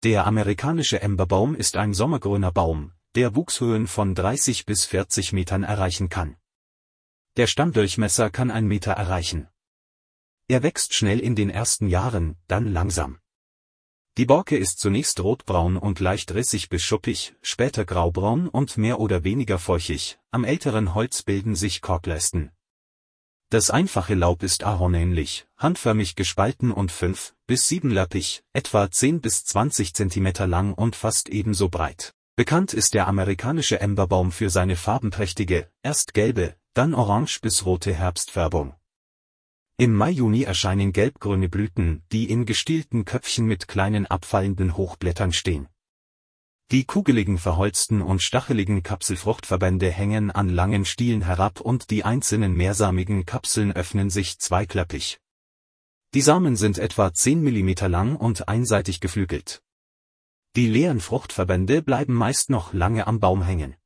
Der amerikanische Emberbaum ist ein sommergrüner Baum, der Wuchshöhen von 30 bis 40 Metern erreichen kann. Der Stammdurchmesser kann 1 Meter erreichen. Er wächst schnell in den ersten Jahren, dann langsam. Die Borke ist zunächst rotbraun und leicht rissig bis schuppig, später graubraun und mehr oder weniger feuchtig, am älteren Holz bilden sich Korbleisten. Das einfache Laub ist ahornähnlich, handförmig gespalten und 5 bis 7-lappig, etwa 10 bis 20 Zentimeter lang und fast ebenso breit. Bekannt ist der amerikanische Emberbaum für seine farbenprächtige, erst gelbe, dann orange bis rote Herbstfärbung. Im Mai-Juni erscheinen gelbgrüne Blüten, die in gestielten Köpfchen mit kleinen abfallenden Hochblättern stehen. Die kugeligen verholzten und stacheligen Kapselfruchtverbände hängen an langen Stielen herab und die einzelnen mehrsamigen Kapseln öffnen sich zweiklappig. Die Samen sind etwa 10 mm lang und einseitig geflügelt. Die leeren Fruchtverbände bleiben meist noch lange am Baum hängen.